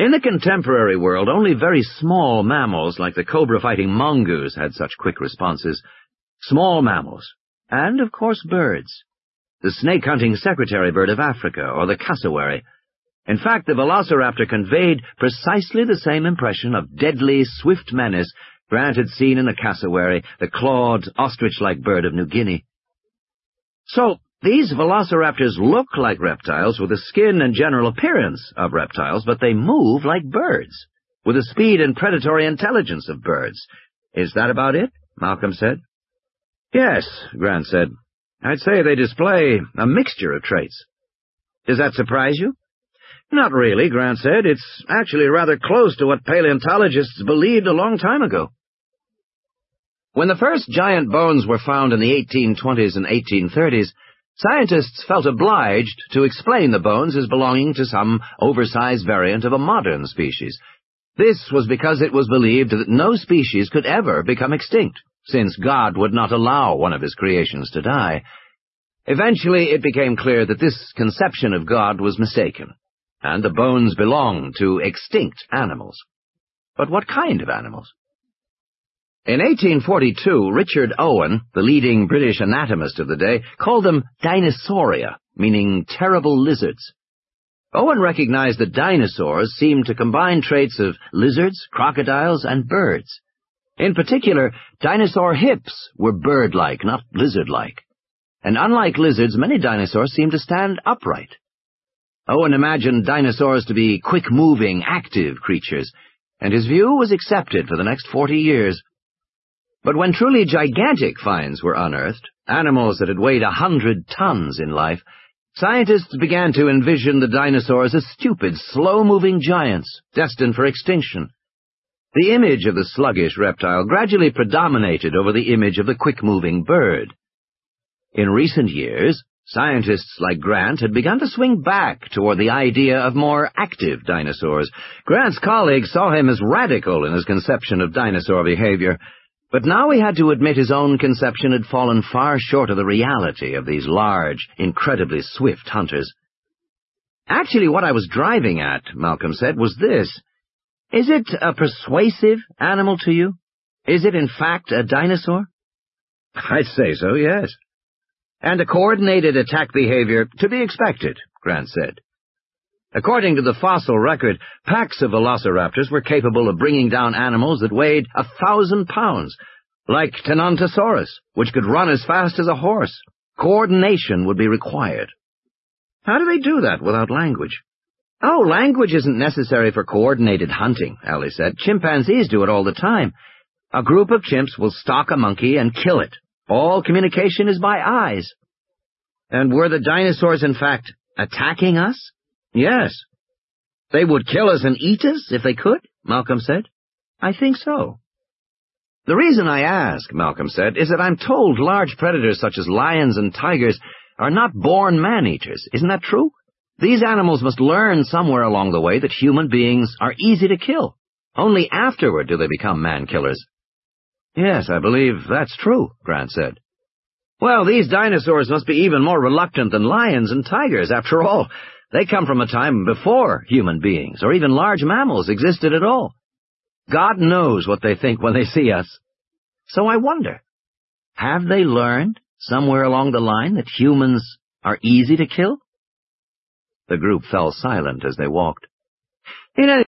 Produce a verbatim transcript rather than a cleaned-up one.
In the contemporary world, only very small mammals like the cobra-fighting mongoose had such quick responses. Small mammals. And, of course, birds. The snake-hunting secretary bird of Africa, or the cassowary. In fact, the velociraptor conveyed precisely the same impression of deadly, swift menace Grant had seen in the cassowary, the clawed, ostrich-like bird of New Guinea. So, these velociraptors look like reptiles with the skin and general appearance of reptiles, but they move like birds, with the speed and predatory intelligence of birds. Is that about it? Malcolm said. Yes, Grant said. I'd say they display a mixture of traits. Does that surprise you? Not really, Grant said. It's actually rather close to what paleontologists believed a long time ago. When the first giant bones were found in the eighteen twenties and eighteen thirties, scientists felt obliged to explain the bones as belonging to some oversized variant of a modern species. This was because it was believed that no species could ever become extinct, since God would not allow one of his creations to die. Eventually, it became clear that this conception of God was mistaken, and the bones belonged to extinct animals. But what kind of animals? In eighteen forty-two, Richard Owen, the leading British anatomist of the day, called them Dinosauria, meaning terrible lizards. Owen recognized that dinosaurs seemed to combine traits of lizards, crocodiles, and birds. In particular, dinosaur hips were bird-like, not lizard-like. And unlike lizards, many dinosaurs seemed to stand upright. Owen imagined dinosaurs to be quick-moving, active creatures, and his view was accepted for the next forty years. But when truly gigantic finds were unearthed, animals that had weighed a hundred tons in life, scientists began to envision the dinosaurs as stupid, slow-moving giants, destined for extinction. The image of the sluggish reptile gradually predominated over the image of the quick-moving bird. In recent years, scientists like Grant had begun to swing back toward the idea of more active dinosaurs. Grant's colleagues saw him as radical in his conception of dinosaur behavior, but now he had to admit his own conception had fallen far short of the reality of these large, incredibly swift hunters. Actually, what I was driving at, Malcolm said, was this. Is it a persuasive animal to you? Is it, in fact, a dinosaur? I'd say so, yes. And a coordinated attack behavior to be expected, Grant said. According to the fossil record, packs of velociraptors were capable of bringing down animals that weighed a thousand pounds, like Tenontosaurus, which could run as fast as a horse. Coordination would be required. How do they do that without language? Oh, language isn't necessary for coordinated hunting, Ellie said. Chimpanzees do it all the time. A group of chimps will stalk a monkey and kill it. All communication is by eyes. And were the dinosaurs, in fact, attacking us? Yes. They would kill us and eat us if they could, Malcolm said. I think so. The reason I ask, Malcolm said, is that I'm told large predators such as lions and tigers are not born man-eaters. Isn't that true? These animals must learn somewhere along the way that human beings are easy to kill. Only afterward do they become man-killers. Yes, I believe that's true, Grant said. Well, these dinosaurs must be even more reluctant than lions and tigers. After all, they come from a time before human beings, or even large mammals, existed at all. God knows what they think when they see us. So I wonder, have they learned, somewhere along the line, that humans are easy to kill? The group fell silent as they walked. In any